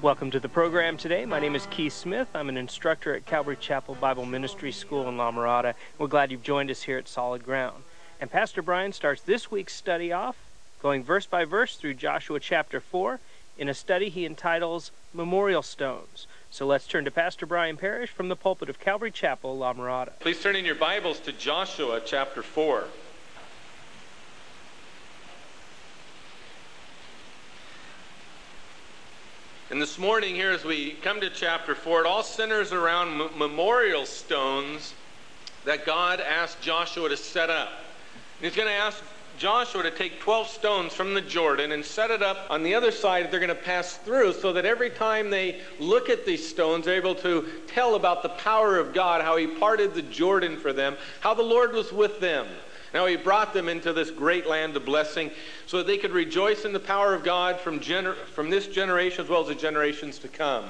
Welcome to the program today. My name is Keith Smith. I'm an instructor at Calvary Chapel Bible Ministry School in La Mirada. We're glad you've joined us here at Solid Ground. And Pastor Brian starts this week's study off going verse by verse through Joshua chapter 4 in a study he entitles Memorial Stones. So let's turn to Pastor Brian Parrish from the pulpit of Calvary Chapel, La Mirada. Please turn in your Bibles to Joshua chapter 4. And this morning here as we come to chapter 4, it all centers around memorial stones that God asked Joshua to set up. And he's going to ask Joshua to take 12 stones from the Jordan and set it up on the other side that they're going to pass through, so that every time they look at these stones, they're able to tell about the power of God, how he parted the Jordan for them, how the Lord was with them. Now he brought them into this great land of blessing so that they could rejoice in the power of God from this generation as well as the generations to come.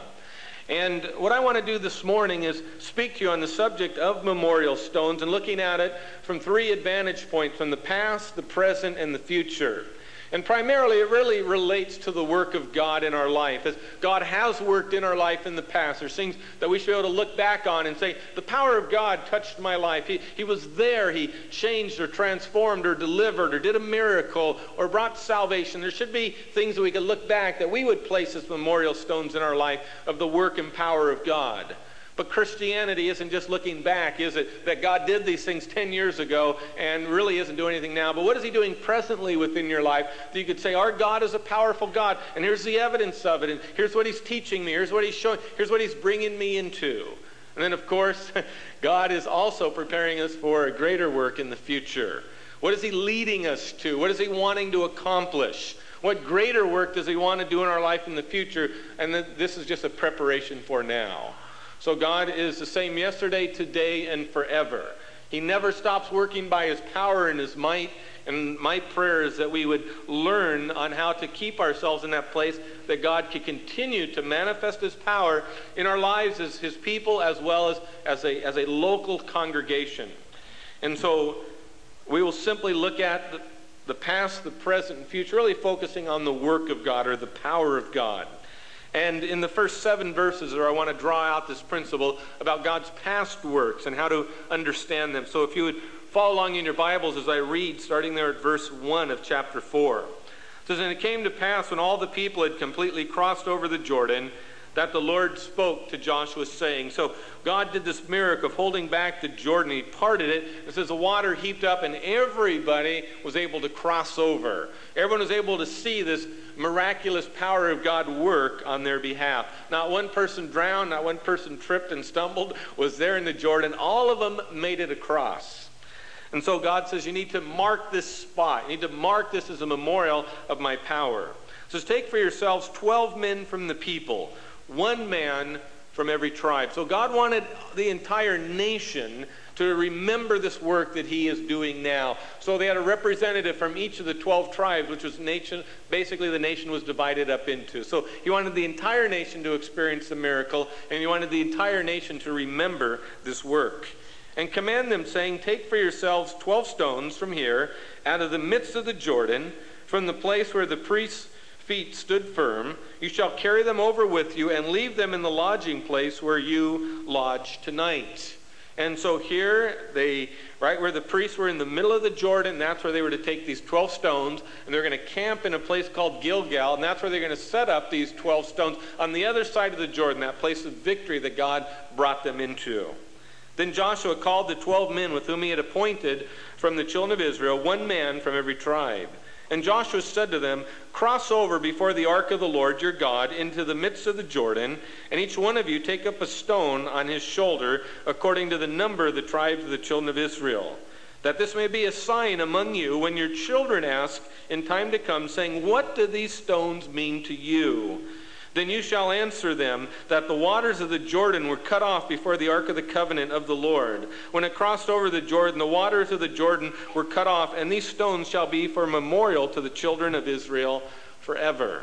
And what I want to do this morning is speak to you on the subject of memorial stones and looking at it from three advantage points: from the past, the present, and the future. And primarily, it really relates to the work of God in our life. As God has worked in our life in the past, there's things that we should be able to look back on and say, the power of God touched my life. He was there. He changed or transformed or delivered or did a miracle or brought salvation. There should be things that we could look back that we would place as memorial stones in our life of the work and power of God. But Christianity isn't just looking back, is it? That God did these things 10 years ago and really isn't doing anything now. But what is he doing presently within your life that you could say, our God is a powerful God, and here's the evidence of it, and here's what he's teaching me, here's what he's showing, here's what he's bringing me into. And then, of course, God is also preparing us for a greater work in the future. What is he leading us to? What is he wanting to accomplish? What greater work does he want to do in our life in the future? And this is just a preparation for now. So God is the same yesterday, today, and forever. He never stops working by his power and his might. And my prayer is that we would learn on how to keep ourselves in that place, that God can continue to manifest his power in our lives as his people as well as a local congregation. And so we will simply look at the past, the present, and future, really focusing on the work of God or the power of God. And in the first 7 verses, I want to draw out this principle about God's past works and how to understand them. So if you would follow along in your Bibles as I read, starting there at verse 1 of chapter 4. It says, "And it came to pass when all the people had completely crossed over the Jordan, that the Lord spoke to Joshua, saying," so God did this miracle of holding back the Jordan. He parted it. It says the water heaped up and everybody was able to cross over. Everyone was able to see this miraculous power of God work on their behalf. Not one person drowned, not one person tripped and stumbled, was there in the Jordan. All of them made it across. And so God says, you need to mark this spot. You need to mark this as a memorial of my power. It says, take for yourselves 12 men from the people, 1 man from every tribe. So God wanted the entire nation to remember this work that he is doing now. So they had a representative from each of the 12 tribes, which was nation. Basically, the nation was divided up into. So he wanted the entire nation to experience the miracle, and he wanted the entire nation to remember this work. And command them, saying, take for yourselves 12 stones from here, out of the midst of the Jordan, from the place where the priests' feet stood firm. You shall carry them over with you and leave them in the lodging place where you lodge tonight. And so here, right where the priests were in the middle of the Jordan, that's where they were to take these 12 stones, and they're going to camp in a place called Gilgal, and that's where they're going to set up these 12 stones on the other side of the Jordan, that place of victory that God brought them into. Then Joshua called the 12 men with whom he had appointed from the children of Israel, 1 man from every tribe. And Joshua said to them, cross over before the ark of the Lord your God into the midst of the Jordan, and each one of you take up a stone on his shoulder according to the number of the tribes of the children of Israel, that this may be a sign among you when your children ask in time to come, saying, what do these stones mean to you? Then you shall answer them that the waters of the Jordan were cut off before the ark of the covenant of the Lord. When it crossed over the Jordan, the waters of the Jordan were cut off, and these stones shall be for a memorial to the children of Israel forever.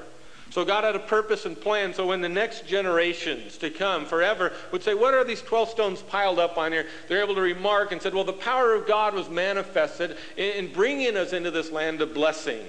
So God had a purpose and plan. So when the next generations to come forever would say, what are these 12 stones piled up on here? They're able to remark and said, well, the power of God was manifested in bringing us into this land of blessing.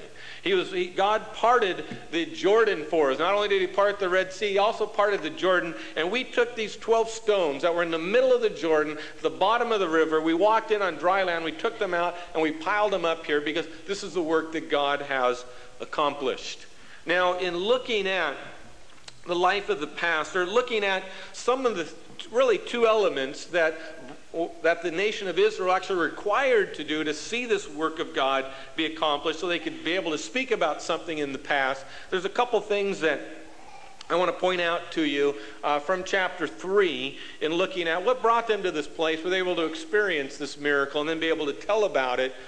God parted the Jordan for us. Not only did he part the Red Sea, he also parted the Jordan. And we took these 12 stones that were in the middle of the Jordan, the bottom of the river. We walked in on dry land. We took them out and we piled them up here because this is the work that God has accomplished. Now, in looking at the life of the past, or looking at some of the really two elements that the nation of Israel actually required to do to see this work of God be accomplished so they could be able to speak about something in the past, there's a couple things that I want to point out to you from chapter 3 in looking at what brought them to this place where they were able to experience this miracle and then be able to tell about it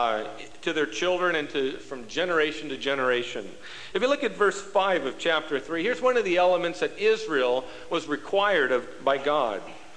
to their children and from generation to generation. If you look at verse 5 of chapter 3, here's one of the elements that Israel was required by God.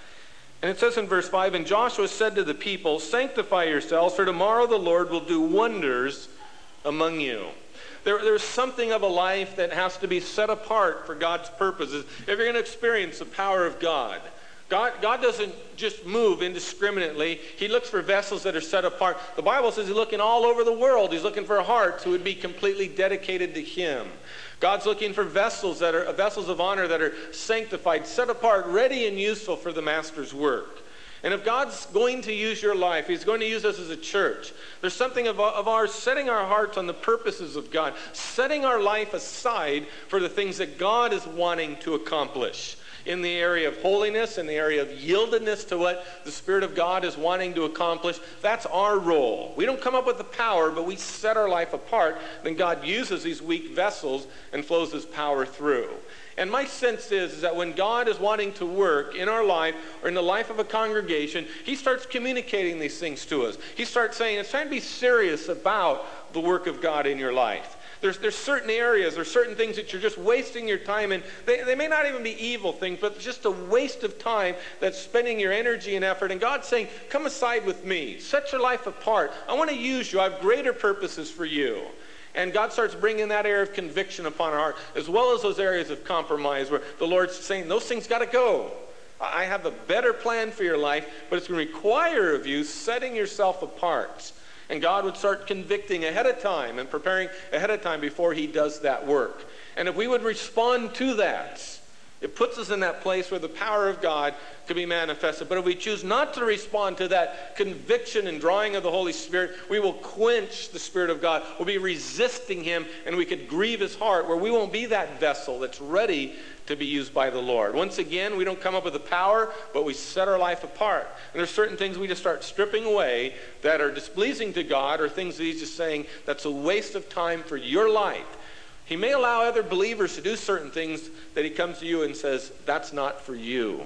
And it says in verse 5, and Joshua said to the people, sanctify yourselves, for tomorrow the Lord will do wonders among you. There's something of a life that has to be set apart for God's purposes if you're going to experience the power of God. God doesn't just move indiscriminately. He looks for vessels that are set apart. The Bible says he's looking all over the world. He's looking for hearts who would be completely dedicated to him. God's looking for vessels that are vessels of honor that are sanctified, set apart, ready and useful for the Master's work. And if God's going to use your life, he's going to use us as a church. There's something of ours setting our hearts on the purposes of God, setting our life aside for the things that God is wanting to accomplish in the area of holiness, in the area of yieldedness to what the Spirit of God is wanting to accomplish. That's our role. We don't come up with the power, but we set our life apart. Then God uses these weak vessels and flows his power through. And my sense is that when God is wanting to work in our life or in the life of a congregation, he starts communicating these things to us. He starts saying, it's time to be serious about the work of God in your life. There's certain areas, there's certain things that you're just wasting your time in. They may not even be evil things, but it's just a waste of time that's spending your energy and effort. And God's saying, come aside with me. Set your life apart. I want to use you. I have greater purposes for you. And God starts bringing that area of conviction upon our heart, as well as those areas of compromise where the Lord's saying, those things got to go. I have a better plan for your life, but it's going to require of you setting yourself apart. And God would start convicting ahead of time and preparing ahead of time before he does that work. And if we would respond to that, it puts us in that place where the power of God could be manifested. But if we choose not to respond to that conviction and drawing of the Holy Spirit, we will quench the Spirit of God. We'll be resisting him, and we could grieve his heart, where we won't be that vessel that's ready to be used by the Lord. Once again, we don't come up with the power, but we set our life apart. And there's certain things we just start stripping away that are displeasing to God, or things that he's just saying, that's a waste of time for your life. He may allow other believers to do certain things that he comes to you and says, that's not for you.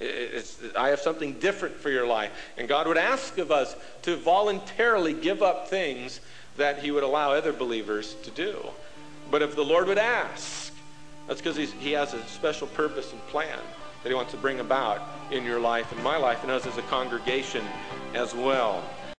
I have something different for your life. And God would ask of us to voluntarily give up things that he would allow other believers to do. But if the Lord would ask, that's because he has a special purpose and plan that he wants to bring about in your life and my life and us as a congregation as well.